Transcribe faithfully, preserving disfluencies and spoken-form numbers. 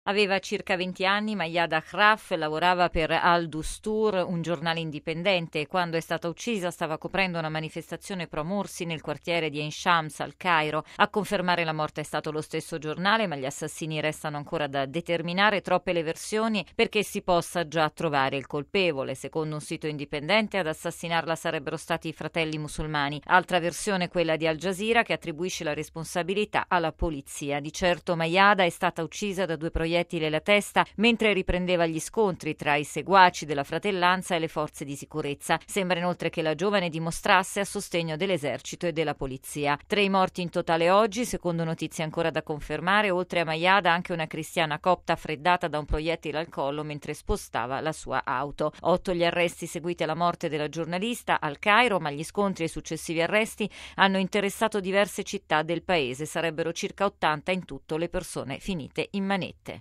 Aveva circa venti anni, Mayada Khraf lavorava per Al Dustur, un giornale indipendente, e quando è stata uccisa stava coprendo una manifestazione pro Morsi nel quartiere di Ain Shams al Cairo. A confermare la morte è stato lo stesso giornale, ma gli assassini restano ancora da determinare, troppe le versioni perché si possa già trovare il colpevole. Secondo un sito indipendente, ad assassinarla sarebbero stati i fratelli musulmani. Altra versione, quella di Al Jazeera, che attribuisce la responsabilità alla polizia. Di certo Mayada è stata uccisa da due proiettili alla testa mentre riprendeva gli scontri tra i seguaci della fratellanza e le forze di sicurezza. Sembra inoltre che la giovane dimostrasse a sostegno dell'esercito e della polizia. Tre i morti in totale oggi, secondo notizie ancora da confermare, oltre a Mayada anche una cristiana copta freddata da un proiettile al collo mentre spostava la sua auto. Otto gli arresti seguiti alla morte della giornalista al Cairo, ma gli scontri e i successivi arresti hanno interessato diverse città del paese. Sarebbero circa ottanta in tutto le persone finite in manette.